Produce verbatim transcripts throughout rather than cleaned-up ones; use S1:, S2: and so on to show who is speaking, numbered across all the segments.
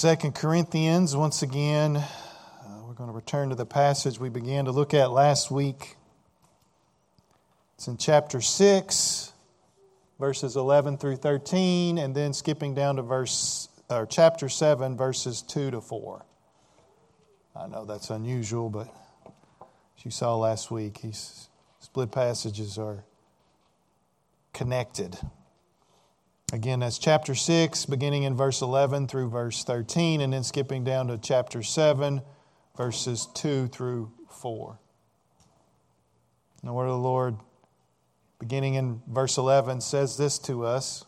S1: Second Corinthians, once again, uh, we're going to return to the passage we began to look at last week. It's in chapter six, verses eleven through thirteen, and then skipping down to verse or chapter seven, verses two to four. I know that's unusual, but as you saw last week, these split passages are connected. Again, that's chapter six, beginning in verse eleven through verse thirteen, and then skipping down to chapter seven, verses two through four. And the word of the Lord, beginning in verse eleven, says this to us: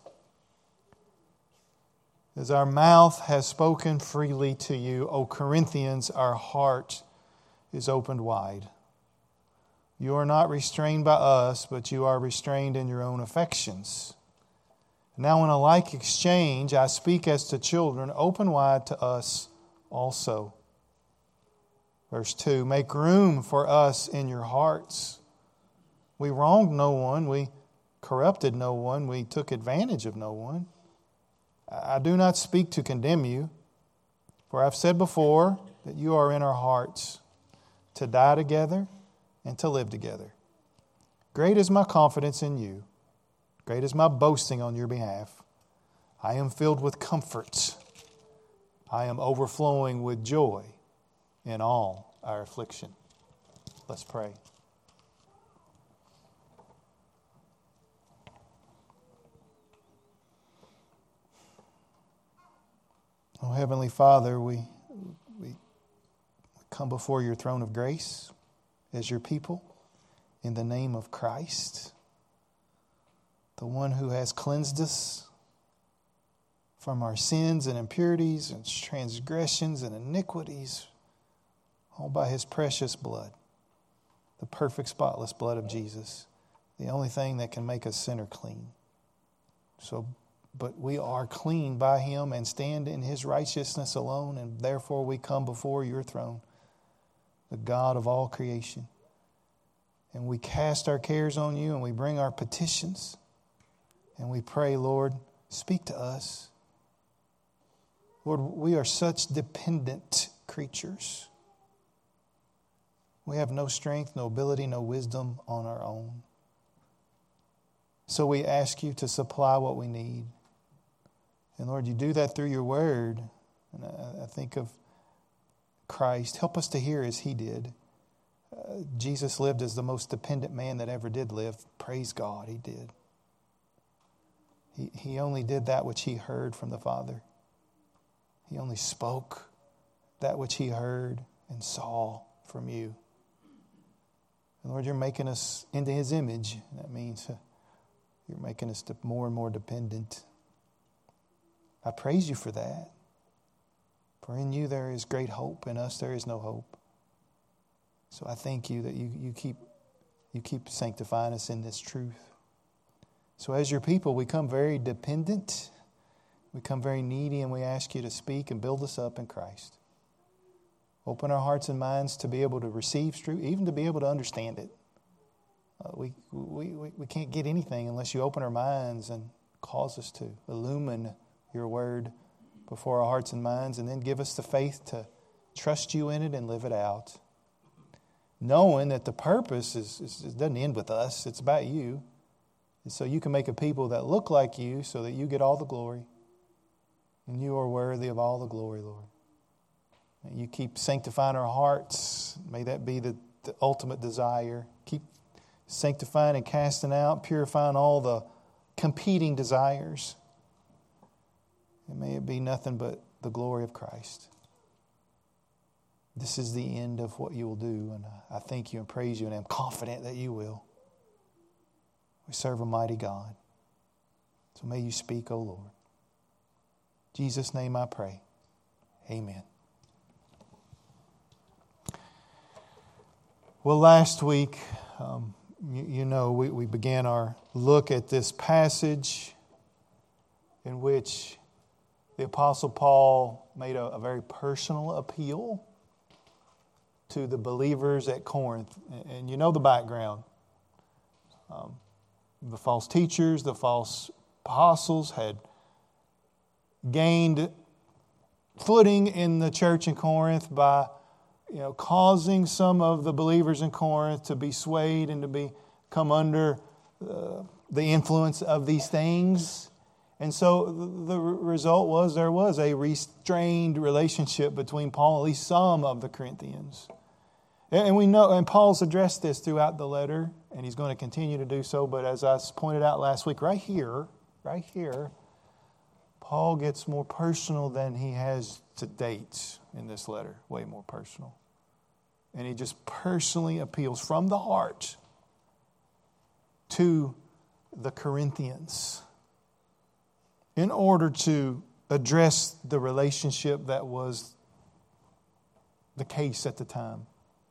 S1: As our mouth has spoken freely to you, O Corinthians, our heart is opened wide. You are not restrained by us, but you are restrained in your own affections. Now in a like exchange, I speak as to children, open wide to us also. Verse two, make room for us in your hearts. We wronged no one, we corrupted no one, we took advantage of no one. I do not speak to condemn you, for I've said before that you are in our hearts, to die together and to live together. Great is my confidence in you. Great is my boasting on your behalf. I am filled with comfort. I am overflowing with joy in all our affliction. Let's pray. Oh, Heavenly Father, we, we come before your throne of grace as your people in the name of Christ, the one who has cleansed us from our sins and impurities and transgressions and iniquities, all by his precious blood, the perfect, spotless blood of Jesus, the only thing that can make a sinner clean. So, but we are clean by him and stand in his righteousness alone, and therefore we come before your throne, the God of all creation. And we cast our cares on you and we bring our petitions. And we pray, Lord, speak to us. Lord, we are such dependent creatures. We have no strength, no ability, no wisdom on our own. So we ask you to supply what we need. And Lord, you do that through your word. And I, I think of Christ. Help us to hear as he did. Uh, Jesus lived as the most dependent man that ever did live. Praise God, he did. He, he only did that which he heard from the Father. He only spoke that which he heard and saw from you. And Lord, you're making us into his image. That means uh, you're making us more and more dependent. I praise you for that. For in you there is great hope. In us there is no hope. So I thank you that you, you keep you keep sanctifying us in this truth. So as your people, we come very dependent. We come very needy, and we ask you to speak and build us up in Christ. Open our hearts and minds to be able to receive truth, even to be able to understand it. Uh, we, we, we, we can't get anything unless you open our minds and cause us to illumine your word before our hearts and minds, and then give us the faith to trust you in it and live it out. Knowing that the purpose is, is it doesn't end with us, it's about you. And so you can make a people that look like you so that you get all the glory. And you are worthy of all the glory, Lord. And you keep sanctifying our hearts. May that be the, the ultimate desire. Keep sanctifying and casting out, purifying all the competing desires. And may it be nothing but the glory of Christ. This is the end of what you will do. And I thank you and praise you, and I'm confident that you will. We serve a mighty God. So may you speak, O Lord. In Jesus' name I pray. Amen. Well, last week, um, you, you know, we, we began our look at this passage in which the Apostle Paul made a, a very personal appeal to the believers at Corinth. And, and you know the background. Um, the false teachers, the false apostles had gained footing in the church in Corinth by, you know, causing some of the believers in Corinth to be swayed and to be come under uh, the influence of these things. And so the result was there was a restrained relationship between Paul, at least some of the Corinthians. And we know, and Paul's addressed this throughout the letter, and he's going to continue to do so. But as I pointed out last week, right here, right here, Paul gets more personal than he has to date in this letter, way more personal. And he just personally appeals from the heart to the Corinthians in order to address the relationship that was the case at the time.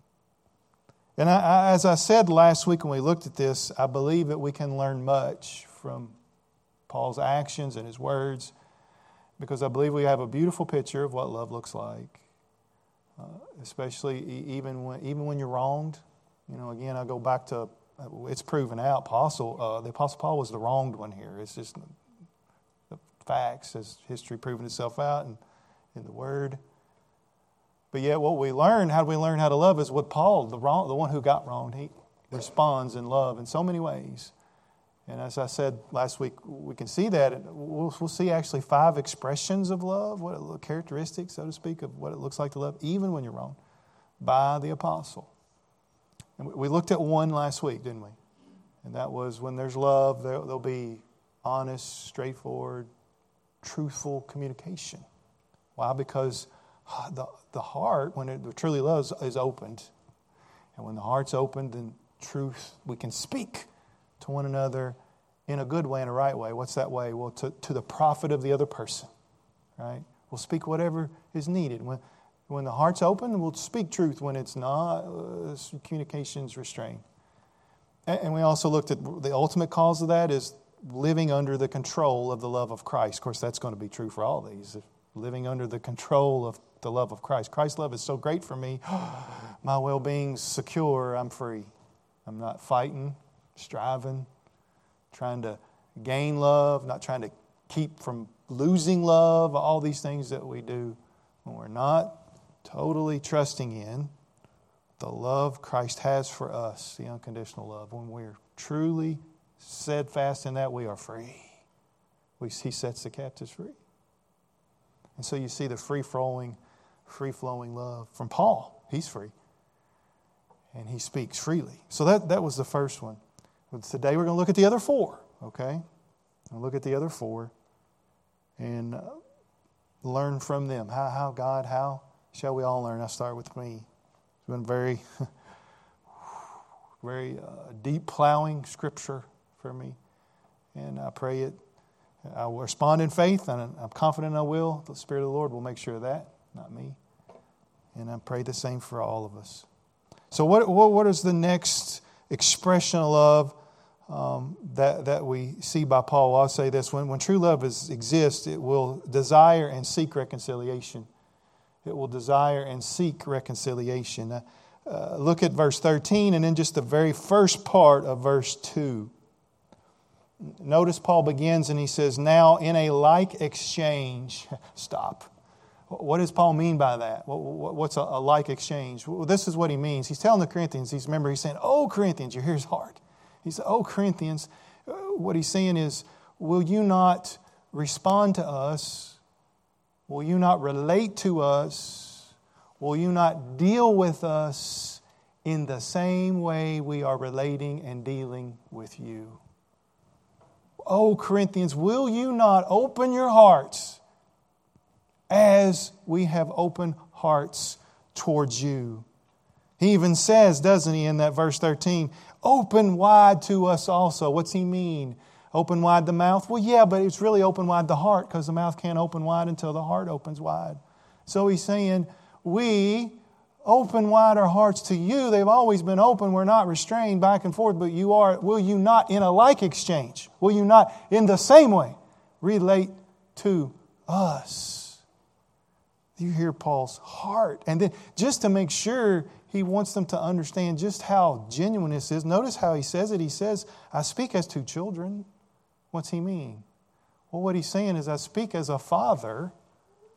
S1: And I, I, as I said last week when we looked at this, I believe that we can learn much from Paul's actions and his words, because I believe we have a beautiful picture of what love looks like, uh, especially even when even when you're wronged. You know, again, I go back to, it's proven out, Apostle, uh, the Apostle Paul was the wronged one here. It's just the facts, as history proven itself out in, in the Word. But yet what we learn, how do we learn how to love, is what Paul, the wrong, the one who got wronged, he responds in love in so many ways. And as I said last week, we can see that. We'll, we'll see actually five expressions of love, what it, characteristics, so to speak, of what it looks like to love, even when you're wrong, by the apostle. And we looked at one last week, didn't we? And that was when there's love, there, there'll be honest, straightforward, truthful communication. Why? Because the, the heart, when it truly loves, is opened. And when the heart's opened, then truth, we can speak to one another in a good way, in a right way. What's that way? Well, to, to the profit of the other person, right? We'll speak whatever is needed. When, when the heart's open, we'll speak truth. When it's not, uh, communication's restrained. And, and we also looked at the ultimate cause of that is living under the control of the love of Christ. Of course, that's going to be true for all these. Living under the control of the love of Christ. Christ's love is so great for me. My well-being's secure. I'm free. I'm not fighting, striving, trying to gain love, not trying to keep from losing love, all these things that we do when we're not totally trusting in the love Christ has for us, the unconditional love. When we're truly steadfast in that, we are free. We, he sets the captives free. And so you see the free-flowing, free-flowing love from Paul. He's free. And he speaks freely. So that, that was the first one. Today we're going to look at the other four, okay? We'll look at the other four and uh, learn from them. How, how, God, how shall we all learn? I'll start with me. It's been very, very uh, deep plowing scripture for me. And I pray it. I will respond in faith, and I'm confident I will. The Spirit of the Lord will make sure of that, not me. And I pray the same for all of us. So what, what, what is the next expression of love um, that, that we see by Paul? Well, I'll say this. When, when true love is, exists, it will desire and seek reconciliation. It will desire and seek reconciliation. Uh, uh, look at verse thirteen and then just the very first part of verse two. Notice Paul begins and he says, now in a like exchange, stop. What does Paul mean by that? What's a, a like exchange? Well, this is what he means. He's telling the Corinthians, he's, remember he's saying, oh, Corinthians, you hear his heart. He said, oh, Corinthians, what he's saying is, will you not respond to us? Will you not relate to us? Will you not deal with us in the same way we are relating and dealing with you? Oh, Corinthians, will you not open your hearts as we have open hearts towards you? He even says, doesn't he, in that verse thirteen, open wide to us also. What's he mean? Open wide the mouth? Well, yeah, but it's really open wide the heart, because the mouth can't open wide until the heart opens wide. So he's saying, we open wide our hearts to you. They've always been open. We're not restrained back and forth, but you are. Will you not, in a like exchange, will you not, in the same way, relate to us? You hear Paul's heart. And then just to make sure he wants them to understand just how genuine this is, notice how he says it. He says, I speak as to children. What's he mean? Well, what he's saying is, I speak as a father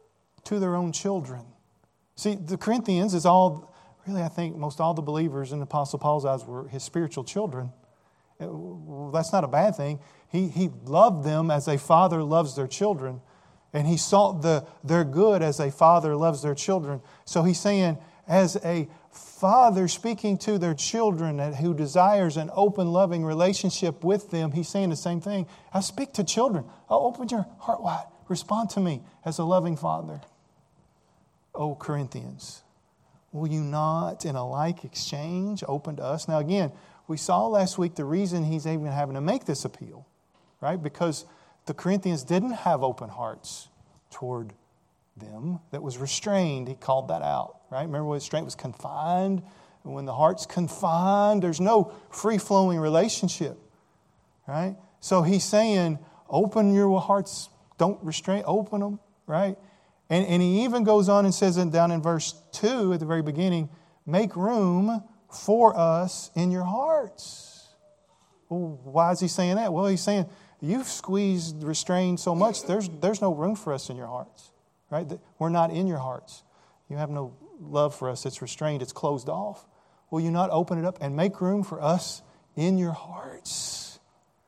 S1: to their own children. See, the Corinthians is all, really I think most all the believers in the Apostle Paul's eyes were his spiritual children. Well, that's not a bad thing. He, he loved them as a father loves their children. And he sought the, their good as a father loves their children. So he's saying, as a father speaking to their children who desires an open, loving relationship with them, he's saying the same thing. I speak to children. Oh, open your heart wide. Respond to me as a loving father. Oh, Corinthians, will you not, in a like exchange, open to us? Now, again, we saw last week the reason he's even having to make this appeal, right? Because the Corinthians didn't have open hearts toward them. That was restrained. He called that out, right? Remember when restraint was confined? And when the heart's confined, there's no free-flowing relationship, right? So he's saying, open your hearts. Don't restrain. Open them, right? And, and he even goes on and says it down in verse two at the very beginning, make room for us in your hearts. Well, why is he saying that? Well, he's saying, you've squeezed, restrained so much, there's, there's no room for us in your hearts, right? We're not in your hearts. You have no love for us. It's restrained. It's closed off. Will you not open it up and make room for us in your hearts?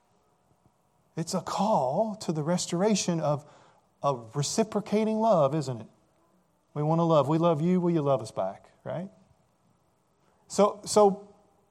S1: It's a call to the restoration of, of reciprocating love, isn't it? We want to love. We love you. Will you love us back, right? So, so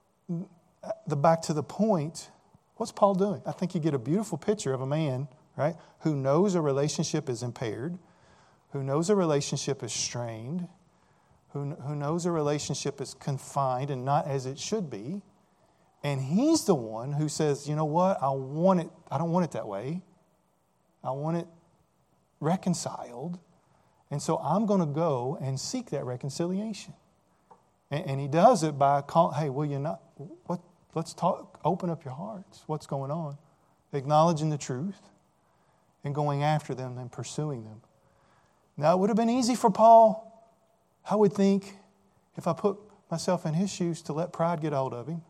S1: the back to the point, what's Paul doing? I think you get a beautiful picture of a man, right, who knows a relationship is impaired, who knows a relationship is strained, who, who knows a relationship is confined and not as it should be. And he's the one who says, you know what, I want it, I don't want it that way. I want it reconciled. And so I'm going to go and seek that reconciliation. And, and he does it by calling, hey, will you not, what, let's talk, open up your hearts. What's going on? Acknowledging the truth and going after them and pursuing them. Now, it would have been easy for Paul, I would think, if I put myself in his shoes, to let pride get hold of him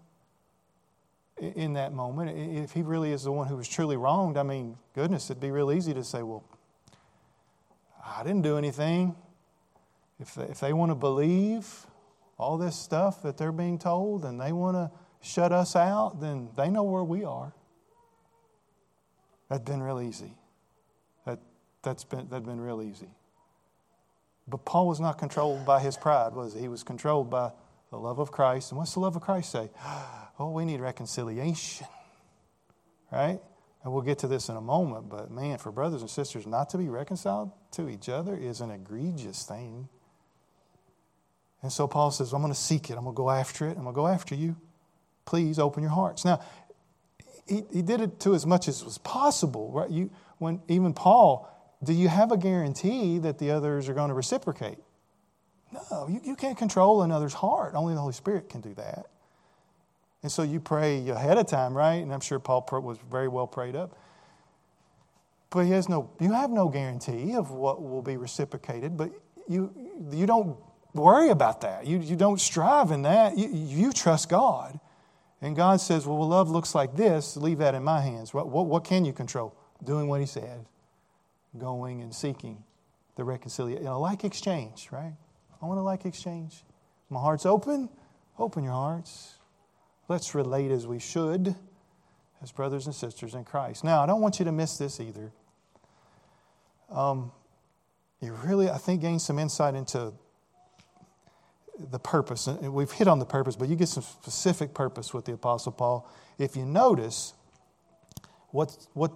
S1: in that moment. If he really is the one who was truly wronged, I mean, goodness, it'd be real easy to say, well, I didn't do anything. If they, if they want to believe all this stuff that they're being told and they want to shut us out, then they know where we are. That'd been real easy. That, that's been, that'd been real easy. But Paul was not controlled by his pride, was he? He was controlled by the love of Christ. And what's the love of Christ say? Oh, we need reconciliation, right? And we'll get to this in a moment, but man, for brothers and sisters not to be reconciled to each other is an egregious thing. And so Paul says, I'm going to seek it. I'm going to go after it. I'm going to go after you. Please open your hearts. Now, he, he did it to as much as was possible, right? You, when even Paul, do you have a guarantee that the others are going to reciprocate? No, you, you can't control another's heart. Only the Holy Spirit can do that. And so you pray ahead of time, right? And I'm sure Paul was very well prayed up. But he has no, you have no guarantee of what will be reciprocated, but you you don't worry about that. You, you don't strive in that. You, you trust God. And God says, well, love looks like this. Leave that in my hands. What, what, what can you control? Doing what he said. Going and seeking the reconciliation. You know, like exchange, right? I want a like exchange. My heart's open. Open your hearts. Let's relate as we should as brothers and sisters in Christ. Now, I don't want you to miss this either. Um, you really, I think, gain some insight into the purpose. And we've hit on the purpose, but you get some specific purpose with the Apostle Paul. If you notice, what, what,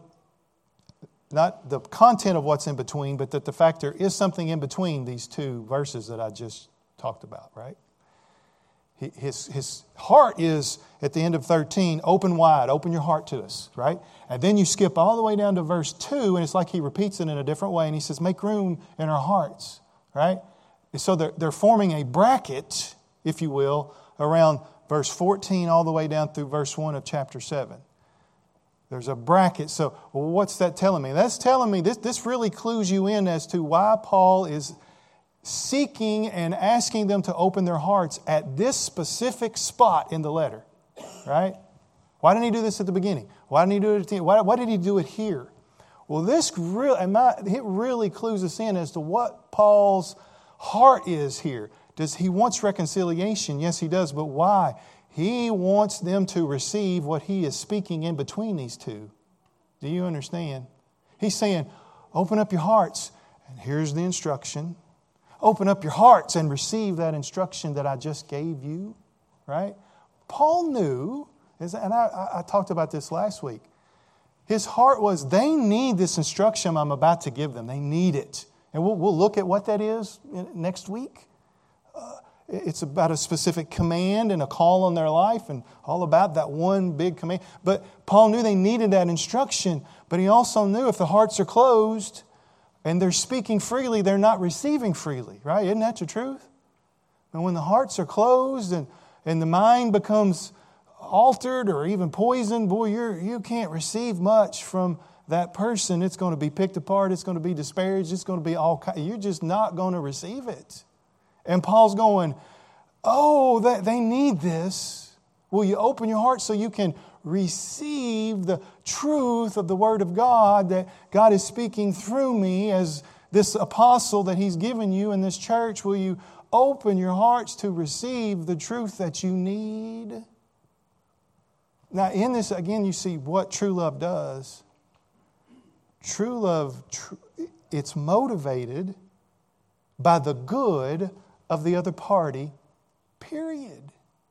S1: not the content of what's in between, but that the fact there is something in between these two verses that I just talked about, right? His, his heart is, at the end of thirteen, open wide, open your heart to us, right? And then you skip all the way down to verse two, and it's like he repeats it in a different way, and he says, make room in our hearts, right? So they're, they're forming a bracket, if you will, around verse fourteen all the way down through verse one of chapter seven. There's a bracket. So well, what's that telling me? That's telling me, this, this really clues you in as to why Paul is seeking and asking them to open their hearts at this specific spot in the letter, right? Why didn't he do this at the beginning? Why didn't he do it at the end? Why, why did he do it here? Well, this really, it really clues us in as to what Paul's heart is here. Does he wants reconciliation? Yes, he does. But why? He wants them to receive what he is speaking in between these two. Do you understand? He's saying, open up your hearts, and here's the instruction. Open up your hearts and receive that instruction that I just gave you. Right? Paul knew, and I, I talked about this last week, his heart was, they need this instruction I'm about to give them. They need it. And we'll, we'll look at what that is next week. Uh, it's about a specific command and a call on their life and all about that one big command. But Paul knew they needed that instruction. But he also knew if the hearts are closed and they're speaking freely, they're not receiving freely. Right? Isn't that the truth? And when the hearts are closed and, and the mind becomes altered or even poisoned, boy, you're, you can't receive much from that person. It's going to be picked apart. It's going to be disparaged. It's going to be all kinds. You're just not going to receive it. And Paul's going, oh, that they need this. Will you open your heart so you can receive the truth of the Word of God that God is speaking through me as this apostle that He's given you in this church? Will you open your hearts to receive the truth that you need? Now, in this, again, you see what true love does. True love, tr- it's motivated by the good of the other party, period.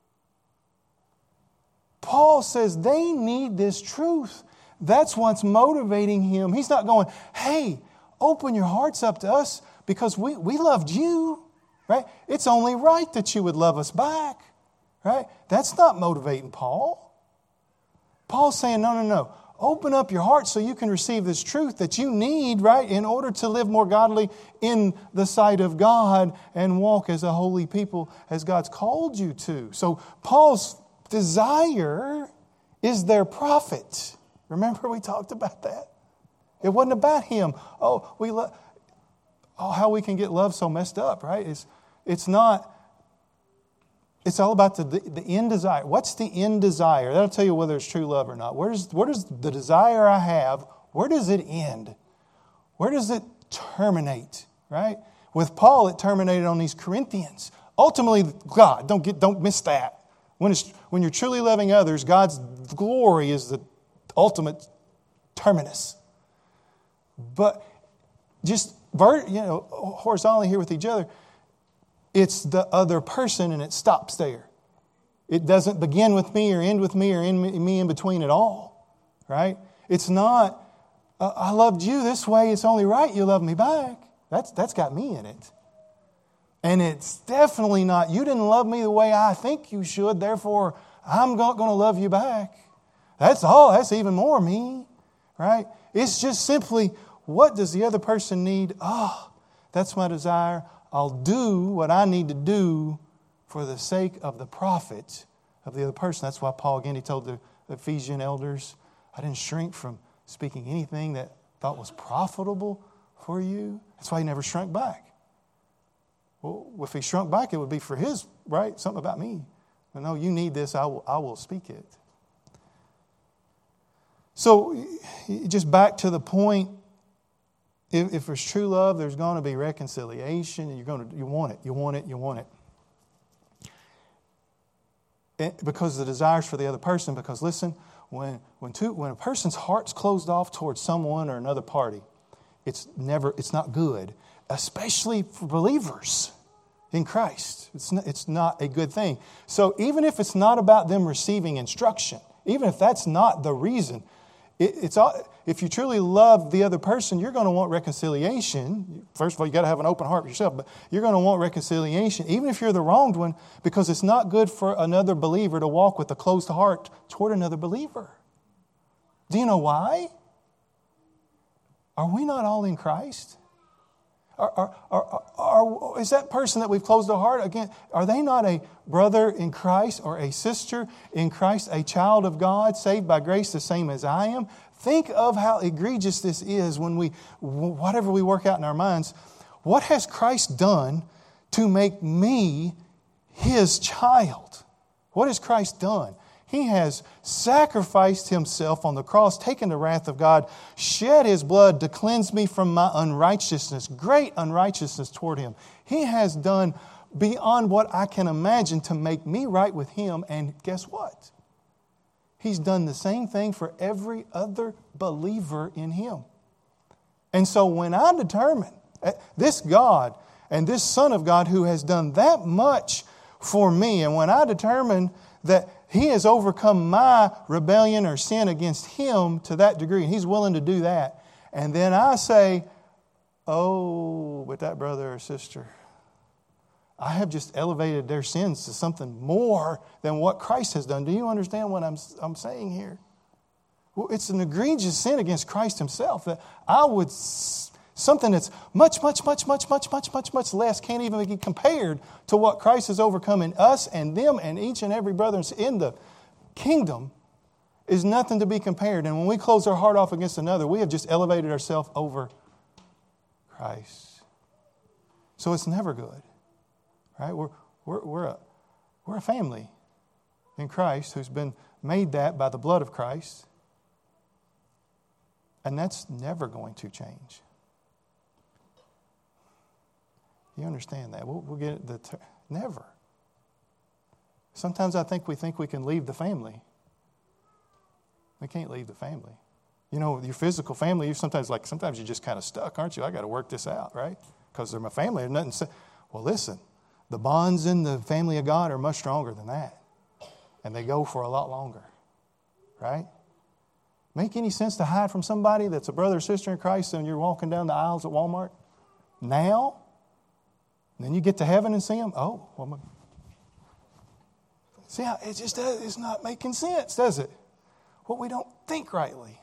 S1: Paul says they need this truth. That's what's motivating him. He's not going, hey, open your hearts up to us because we, we loved you, right? It's only right that you would love us back, right? That's not motivating Paul. Paul's saying, no, no, no. Open up your heart so you can receive this truth that you need, right, in order to live more godly in the sight of God and walk as a holy people as God's called you to. So Paul's desire is their profit. Remember we talked about that? It wasn't about him. Oh, we lo- oh, how we can get love so messed up, right? It's, it's not... It's all about the, the, the end desire. What's the end desire? That'll tell you whether it's true love or not. Where does, where does the desire I have, where does it end? Where does it terminate? Right? With Paul, it terminated on these Corinthians. Ultimately, God, don't get, don't miss that. When, it's, when you're truly loving others, God's glory is the ultimate terminus. But just you know, horizontally here with each other, it's the other person and it stops there. It doesn't begin with me or end with me or end me in between at all. Right? It's not, uh, I loved you this way, it's only right you love me back. That's, that's got me in it. And it's definitely not, you didn't love me the way I think you should, therefore I'm not going to love you back. That's all, that's even more me. Right? It's just simply, what does the other person need? Oh, that's my desire. I'll do what I need to do for the sake of the profit of the other person. That's why Paul, again, he told the Ephesian elders, I didn't shrink from speaking anything that I thought was profitable for you. That's why he never shrunk back. Well, if he shrunk back, it would be for his, right? Something about me. But no, you need this, I will, I will speak it. So, just back to the point, If, if there's true love, there's going to be reconciliation. And you're going to, you want it, you want it, you want it. And because the desires for the other person. Because listen, when when two when a person's heart's closed off towards someone or another party, it's never it's not good, especially for believers in Christ. It's not, it's not a good thing. So even if it's not about them receiving instruction, even if that's not the reason. It, it's all, if you truly love the other person, you're going to want reconciliation. First of all, you got to have an open heart yourself, but you're going to want reconciliation, even if you're the wronged one, because it's not good for another believer to walk with a closed heart toward another believer. Do you know why? Are we not all in Christ? Are, are, are, are, is that person that we've closed our heart again, are they not a brother in Christ or a sister in Christ, a child of God, saved by grace the same as I am? Think of how egregious this is when we, whatever we work out in our minds, what has Christ done to make me His child? What has Christ done? He has sacrificed himself on the cross, taken the wrath of God, shed his blood to cleanse me from my unrighteousness, great unrighteousness toward him. He has done beyond what I can imagine to make me right with him. And guess what? He's done the same thing for every other believer in him. And so when I determine this God and this Son of God who has done that much for me, and when I determine that He has overcome my rebellion or sin against Him to that degree, and He's willing to do that, and then I say, oh, but that brother or sister, I have just elevated their sins to something more than what Christ has done. Do you understand what I'm, I'm saying here? Well, it's an egregious sin against Christ Himself that I would, something that's much, much, much, much, much, much, much, much less can't even be compared to what Christ has overcome in us and them and each and every brother in the kingdom is nothing to be compared. And when we close our heart off against another, we have just elevated ourselves over Christ. So it's never good. Right? We're, we're, we're, a, we're a family in Christ who's been made that by the blood of Christ. And that's never going to change. You understand that? We'll, we'll get it. The ter- never. Sometimes I think we think we can leave the family. We can't leave the family. You know, your physical family, you sometimes like, sometimes you're just kind of stuck, aren't you? I got to work this out, right? Because they're my family. There's nothing to say. Well, listen. The bonds in the family of God are much stronger than that. And they go for a lot longer. Right? Make any sense to hide from somebody that's a brother or sister in Christ and you're walking down the aisles at Walmart? Now? And then you get to heaven and see them? Oh, well, my... See how it just does, it's not making sense, does it? Well, we don't think rightly.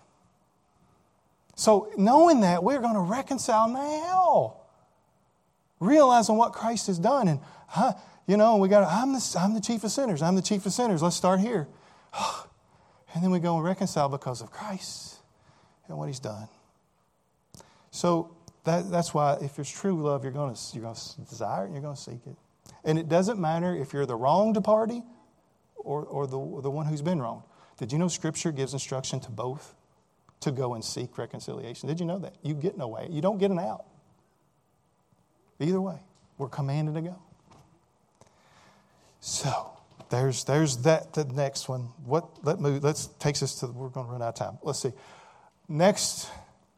S1: So knowing that, we're going to reconcile now. Realizing what Christ has done. And, huh, you know, we got, I'm the, I'm the chief of sinners. I'm the chief of sinners. Let's start here. And then we go and reconcile because of Christ and what He's done. So that, that's why if there's true love, you're going to you're going to desire it and you're going to seek it. And it doesn't matter if you're the wronged party or, or the, the one who's been wronged. Did you know Scripture gives instruction to both to go and seek reconciliation? Did you know that? You get no way. You don't get an out. Either way, we're commanded to go. So there's there's that the next one. What let move let's takes us to we're going to run out of time. Let's see. Next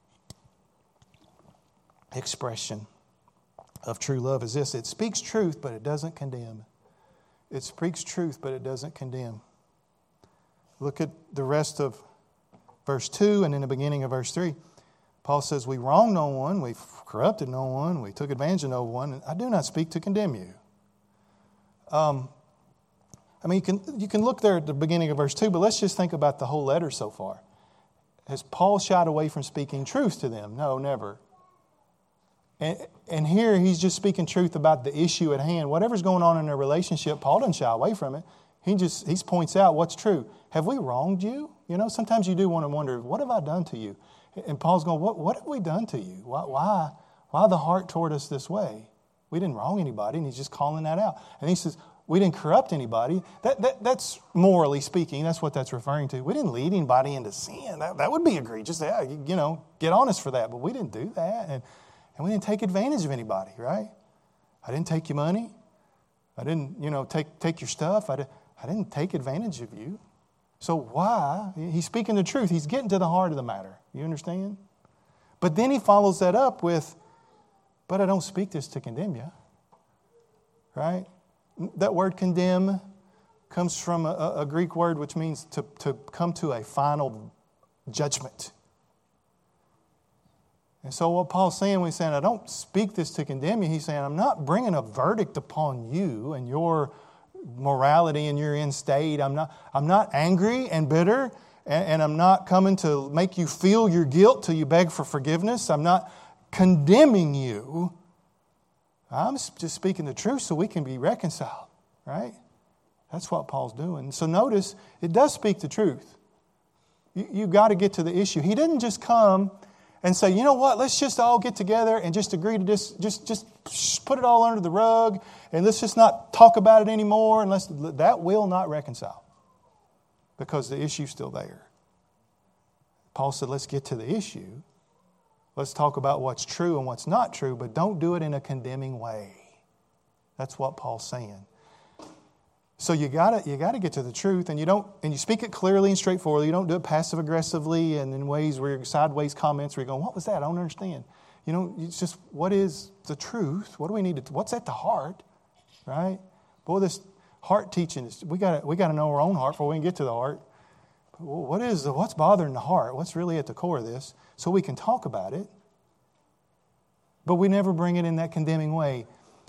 S1: expression of true love is this. It speaks truth, but it doesn't condemn. It speaks truth, but it doesn't condemn. Look at the rest of verse two and in the beginning of verse three. Paul says, we wronged no one, we've corrupted no one, we took advantage of no one, and I do not speak to condemn you. Um, I mean, you can, you can look there at the beginning of verse two, but let's just think about the whole letter so far. Has Paul shied away from speaking truth to them? No, never. And, and here he's just speaking truth about the issue at hand. Whatever's going on in their relationship, Paul doesn't shy away from it. He just he points out what's true. Have we wronged you? You know, sometimes you do want to wonder, what have I done to you? And Paul's going, what, what have we done to you? Why, why, why the heart toward us this way? We didn't wrong anybody, and he's just calling that out. And he says, we didn't corrupt anybody. That, that That's morally speaking, that's what that's referring to. We didn't lead anybody into sin. That, that would be egregious. Yeah, you, you know, get honest for that. But we didn't do that. And, and we didn't take advantage of anybody, right? I didn't take your money. I didn't, you know, take, take your stuff. I, did, I didn't take advantage of you. So why? He's speaking the truth. He's getting to the heart of the matter. You understand? But then he follows that up with, but I don't speak this to condemn you. Right? That word condemn comes from a, a Greek word which means to, to come to a final judgment. And so what Paul's saying when he's saying, I don't speak this to condemn you, he's saying, I'm not bringing a verdict upon you and your morality and your end state. I'm not, I'm not angry and bitter, and, and I'm not coming to make you feel your guilt till you beg for forgiveness. I'm not condemning you. I'm just speaking the truth so we can be reconciled, right? That's what Paul's doing. So notice, it does speak the truth. You, you've got to get to the issue. He didn't just come and say, you know what, let's just all get together and just agree to this, just, just put it all under the rug and let's just not talk about it anymore. And let's, that will not reconcile. because the issue's still there. Paul said, let's get to the issue. Let's talk about what's true and what's not true, but don't do it in a condemning way. That's what Paul's saying. So you gotta you gotta get to the truth, and you don't and you speak it clearly and straightforwardly. You don't do it passive aggressively and in ways where you're sideways comments where you're going, what was that? I don't understand. You know, it's just what is the truth? What do we need to what's at the heart? Right? Boy, this heart teaching is we gotta we gotta know our own heart before we can get to the heart. What is the, what's bothering the heart? What's really at the core of this? So we can talk about it. But we never bring it in that condemning way.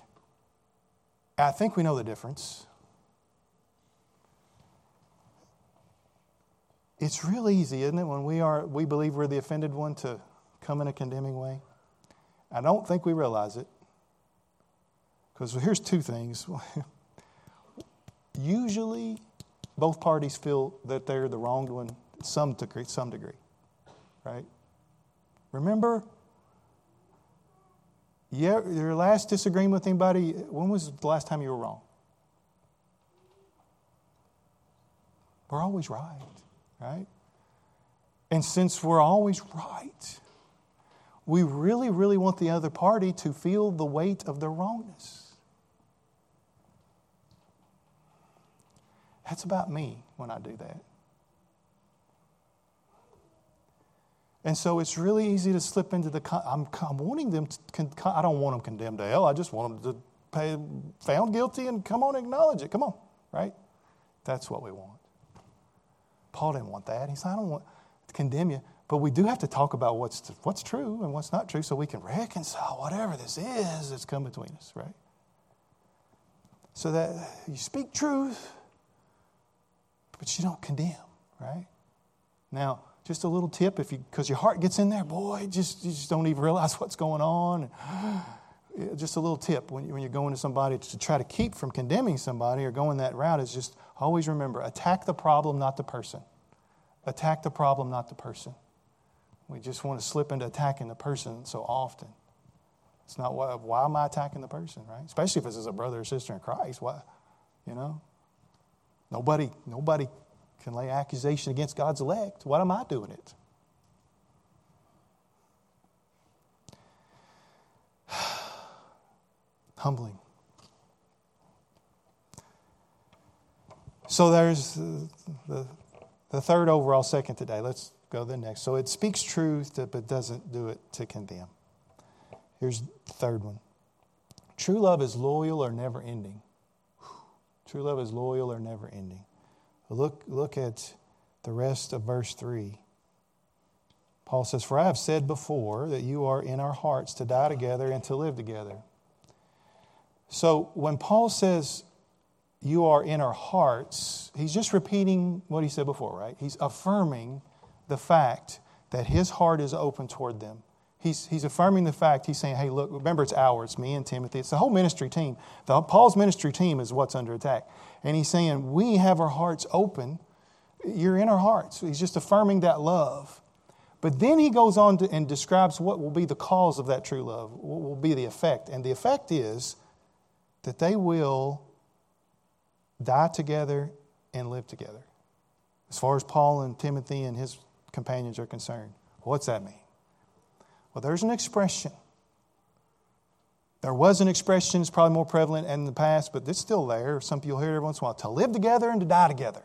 S1: I think we know the difference. It's real easy, isn't it, when we are we believe we're the offended one to come in a condemning way? I don't think we realize it. Because here's two things. Usually, both parties feel that they're the wronged one to some degree, some degree. Right? Remember, your, your last disagreement with anybody, when was the last time you were wrong? We're always right. Right? And since we're always right, we really, really want the other party to feel the weight of their wrongness. That's about me when I do that. And so it's really easy to slip into the, I'm, I'm wanting them to, I don't want them condemned to hell. I just want them to pay, found guilty and come on, acknowledge it. Come on, right? That's what we want. Paul didn't want that. He said, I don't want to condemn you. But we do have to talk about what's what's true and what's not true so we can reconcile whatever this is that's come between us, right? So that you speak truth, but you don't condemn, right? Now, just a little tip, if you because your heart gets in there, boy, just you just don't even realize what's going on. Just a little tip when, you, when you're going to somebody to try to keep from condemning somebody or going that route is just always remember, attack the problem, not the person. Attack the problem, not the person. We just want to slip into attacking the person so often. It's not, why, why am I attacking the person, right? Especially if this is a brother or sister in Christ. Why? You know? Nobody, nobody can lay accusation against God's elect. Why am I doing it? Humbling. So there's the, the, the third overall second today. Let's go to the next. So it speaks truth, but doesn't do it to condemn. Here's the third one. True love is loyal or never ending. True love is loyal or never ending. Look, look at the rest of verse three. Paul says, for I have said before that you are in our hearts to die together and to live together. So when Paul says you are in our hearts, he's just repeating what he said before, right? He's affirming the fact that his heart is open toward them. He's, he's affirming the fact, he's saying, hey, look, remember it's ours, me and Timothy. It's the whole ministry team. The, Paul's ministry team is what's under attack. And he's saying, we have our hearts open. You're in our hearts. He's just affirming that love. But then he goes on to, and describes what will be the cause of that true love, what will be the effect. And the effect is that they will die together and live together. As far as Paul and Timothy and his companions are concerned. What's that mean? Well, there's an expression. There was an expression, it's probably more prevalent in the past, but it's still there. Some people hear it every once in a while. To live together and to die together.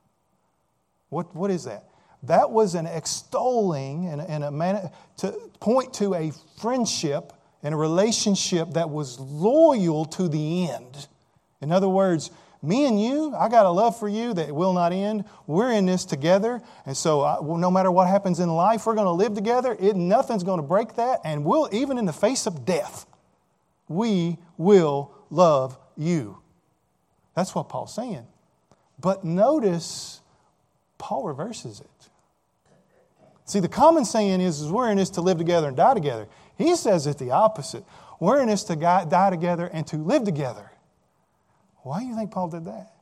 S1: What, what is that? That was an extolling and, and a man, to point to a friendship and a relationship that was loyal to the end. In other words, me and you, I got a love for you that will not end. We're in this together. And so I, well, no matter what happens in life, we're going to live together. It, nothing's going to break that. And we'll, even in the face of death, we will love you. That's what Paul's saying. But notice, Paul reverses it. See, the common saying is, is we're in this to live together and die together. He says it the opposite. We're in this to die together and to live together. Why do you think Paul did that?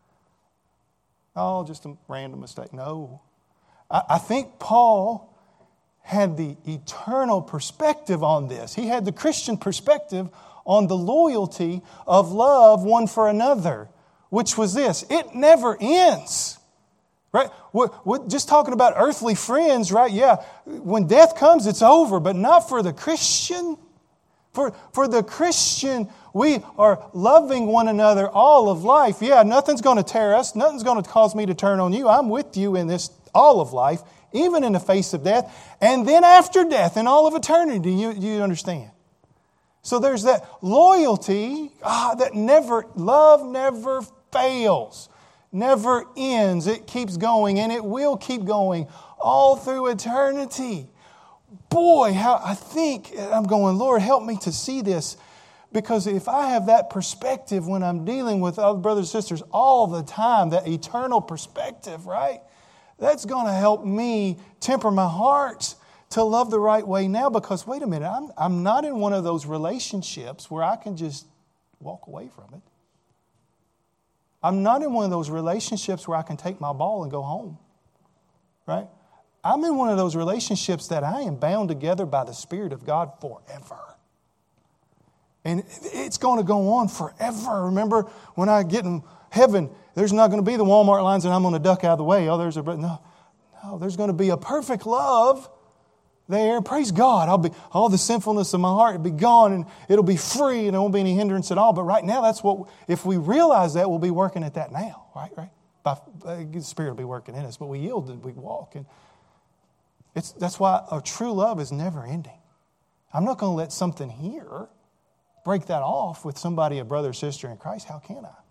S1: Oh, just a random mistake. No. I, I think Paul had the eternal perspective on this. He had the Christian perspective on the loyalty of love one for another, which was this: it never ends. Right? We're, we're just talking about earthly friends, right? Yeah, when death comes, it's over, but not for the Christian. For, for the Christian, we are loving one another all of life. Yeah, nothing's going to tear us. Nothing's going to cause me to turn on you. I'm with you in this all of life, even in the face of death. And then after death, in all of eternity, you, you understand. So there's that loyalty ah, that never, love never fails, never ends. It keeps going, and it will keep going all through eternity. Boy, how I think I'm going, Lord, help me to see this. Because if I have that perspective when I'm dealing with other brothers and sisters all the time, that eternal perspective, right? That's going to help me temper my heart to love the right way now. Because wait a minute, I'm, I'm not in one of those relationships where I can just walk away from it. I'm not in one of those relationships where I can take my ball and go home, right? I'm in one of those relationships that I am bound together by the Spirit of God forever. And it's going to go on forever. Remember, when I get in heaven, there's not going to be the Walmart lines and I'm going to duck out of the way. Oh, there's a... No, no, there's going to be a perfect love there. Praise God. I'll be, all the sinfulness of my heart will be gone and it'll be free and there won't be any hindrance at all. But right now, that's what... If we realize that, we'll be working at that now. Right? Right? By, uh, the Spirit will be working in us. But we yield and we walk. And it's, that's why a true love is never ending. I'm not going to let something here break that off with somebody, a brother or sister in Christ. How can I?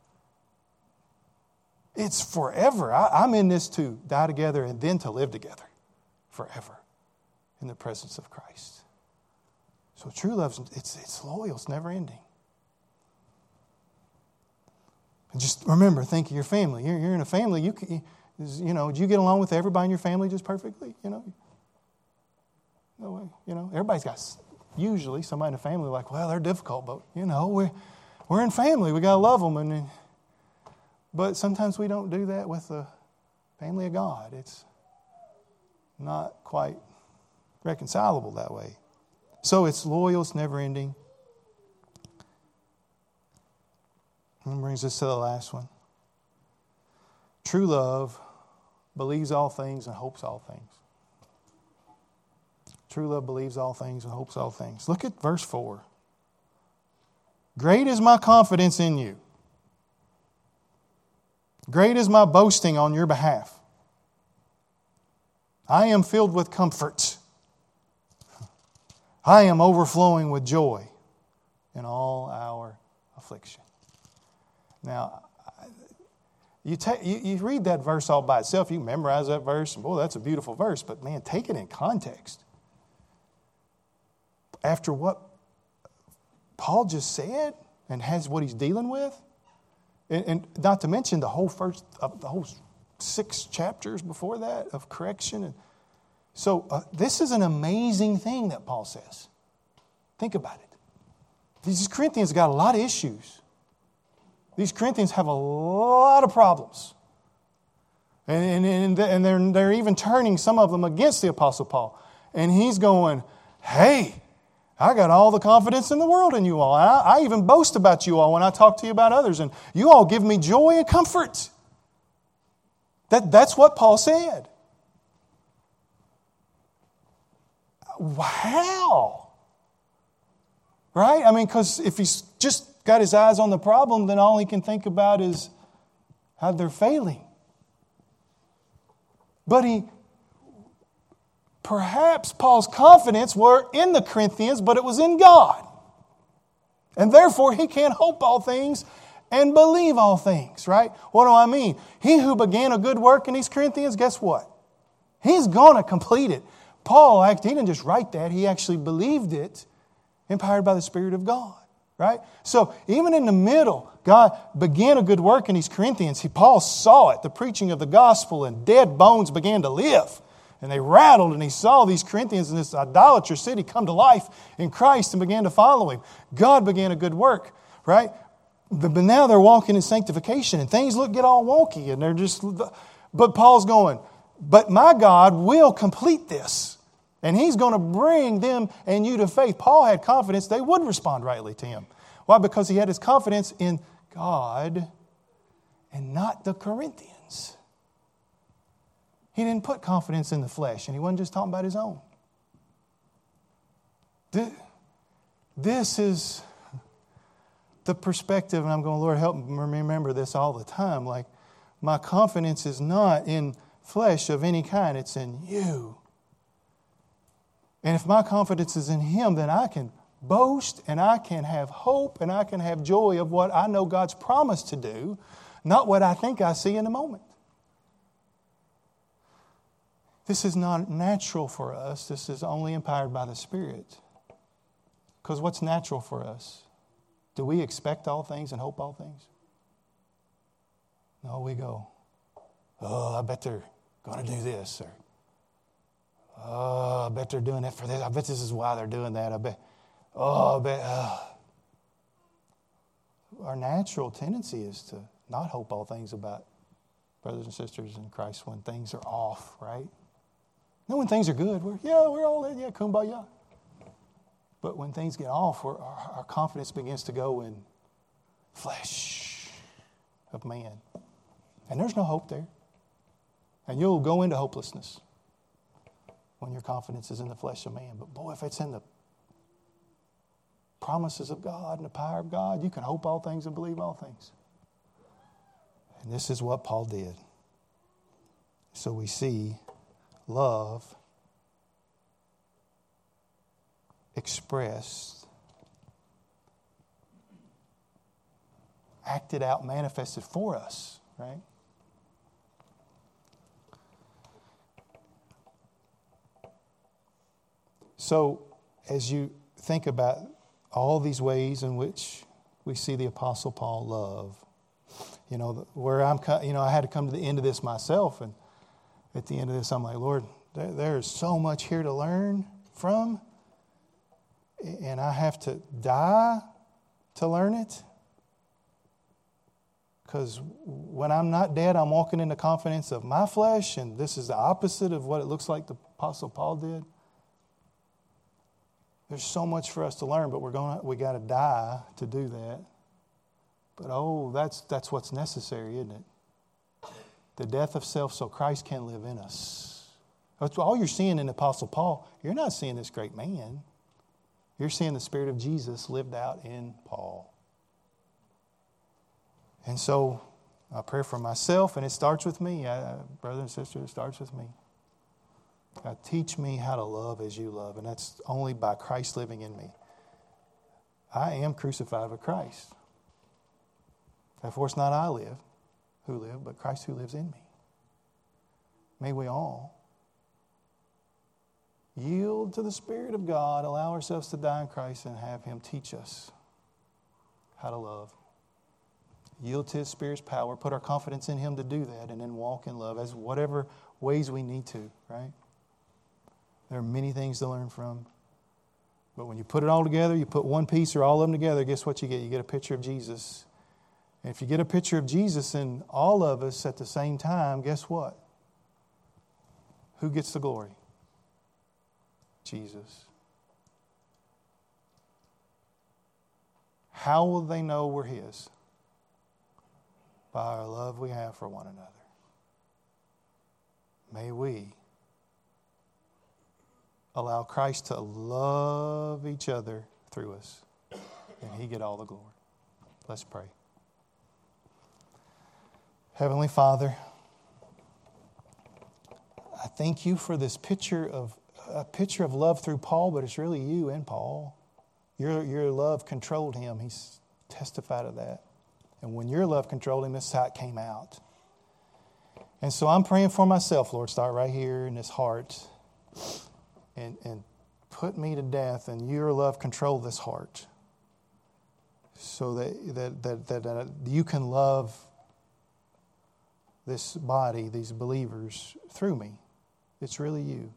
S1: It's forever. I, I'm in this to die together and then to live together forever in the presence of Christ. So true love, it's, it's loyal. It's never ending. And just remember, think of your family. You're, you're in a family. You, can, you know, do you get along with everybody in your family just perfectly? You know, no way. You know, everybody's got... Usually somebody in the family like, well, they're difficult, but, you know, we're, we're in family. We got to love them. And, but sometimes we don't do that with the family of God. It's not quite reconcilable that way. So it's loyal, it's never ending. And brings us to the last one. True love believes all things and hopes all things. True love believes all things and hopes all things. Look at verse four. Great is my confidence in you. Great is my boasting on your behalf. I am filled with comfort. I am overflowing with joy in all our affliction. Now, you, take, you, you read that verse all by itself. You memorize that verse. And boy, that's a beautiful verse. But man, take it in context. After what Paul just said and has what he's dealing with, and, and not to mention the whole first, uh, the whole six chapters before that of correction. And so uh, this is an amazing thing that Paul says. Think about it. These Corinthians got a lot of issues. These Corinthians have a lot of problems. And, and, and they're, they're even turning some of them against the Apostle Paul. And he's going, hey, I got all the confidence in the world in you all. I, I even boast about you all when I talk to you about others. And you all give me joy and comfort. That, that's what Paul said. Wow. Right? I mean, because if he's just got his eyes on the problem, then all he can think about is how they're failing. But he... Perhaps Paul's confidence were in the Corinthians, but it was in God. And therefore, he can hope all things and believe all things, right? What do I mean? He who began a good work in these Corinthians, guess what? He's going to complete it. Paul, he didn't just write that. He actually believed it, empowered by the Spirit of God, right? So even in the middle, God began a good work in these Corinthians. He, Paul saw it, the preaching of the gospel, and dead bones began to live. And they rattled, and he saw these Corinthians in this idolatrous city come to life in Christ and began to follow him. God began a good work, right? But now they're walking in sanctification, and things look get all wonky, and they're just... But Paul's going, but my God will complete this, and he's going to bring them and you to faith. Paul had confidence they would respond rightly to him. Why? Because he had his confidence in God and not the Corinthians. He didn't put confidence in the flesh, and he wasn't just talking about his own. This is the perspective, and I'm going, Lord, help me remember this all the time. Like, my confidence is not in flesh of any kind. It's in you. And if my confidence is in Him, then I can boast and I can have hope and I can have joy of what I know God's promised to do, not what I think I see in the moment. This is not natural for us. This is only empowered by the Spirit. Because what's natural for us? Do we expect all things and hope all things? No, we go, oh, I bet they're going to do this. Or, oh, I bet they're doing that for this. I bet this is why they're doing that. I bet, oh, I bet. Uh. Our natural tendency is to not hope all things about brothers and sisters in Christ when things are off, right? No, when things are good, we're, yeah, we're all in, yeah, kumbaya. But when things get off, our, our confidence begins to go in flesh of man. And there's no hope there. And you'll go into hopelessness when your confidence is in the flesh of man. But boy, if it's in the promises of God and the power of God, you can hope all things and believe all things. And this is what Paul did. So we see love expressed, acted out, manifested for us, right? So as you think about all these ways in which we see the Apostle Paul love, you know, where I'm, you know, I had to come to the end of this myself, and at the end of this, I'm like, Lord, there, there is so much here to learn from, and I have to die to learn it. Because when I'm not dead, I'm walking in the confidence of my flesh, and this is the opposite of what it looks like the Apostle Paul did. There's so much for us to learn, but we're going we got to die to do that. But oh, that's that's what's necessary, isn't it? The death of self so Christ can live in us. That's all you're seeing in the Apostle Paul. You're not seeing this great man. You're seeing the Spirit of Jesus lived out in Paul. And so I pray for myself, and it starts with me. I, brother and sister, it starts with me. God, teach me how to love as you love, and that's only by Christ living in me. I am crucified with Christ. Therefore, it's not I live who live, but Christ who lives in me. May we all yield to the Spirit of God, allow ourselves to die in Christ, and have Him teach us how to love. Yield to His Spirit's power, put our confidence in Him to do that, and then walk in love as whatever ways we need to, right? There are many things to learn from. But when you put it all together, you put one piece or all of them together, guess what you get? You get a picture of Jesus. And if you get a picture of Jesus in all of us at the same time, guess what? Who gets the glory? Jesus. How will they know we're His? By our love we have for one another. May we allow Christ to love each other through us, and He get all the glory. Let's pray. Heavenly Father, I thank You for this picture of a picture of love through Paul, but it's really You and Paul. Your, your love controlled him. He's testified of that. And when Your love controlled him, this is how it came out. And so I'm praying for myself, Lord. Start right here in this heart. And, and put me to death, and Your love control this heart. So that, that, that, that, that You can love this body, these believers, through me. It's really You.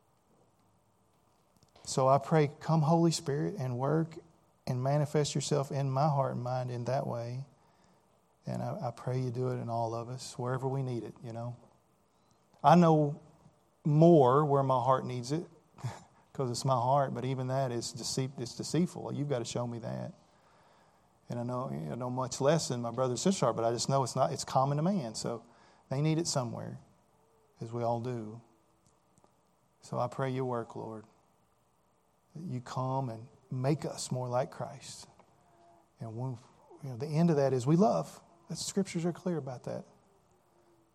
S1: So I pray, come Holy Spirit and work and manifest Yourself in my heart and mind in that way. And I, I pray You do it in all of us, wherever we need it, you know. I know more where my heart needs it because it's my heart, but even that is deceit, it's deceitful. You've got to show me that. And I know I know much less than my brother and sister are, but I just know it's not. It's common to man, so they need it somewhere. as we all do. So I pray you work, Lord, that you come and make us more like Christ. And when, you know, the end of that is we love. The scriptures are clear about that.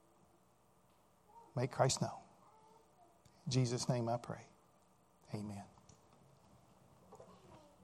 S1: Make Christ known. In Jesus' name I pray. Amen.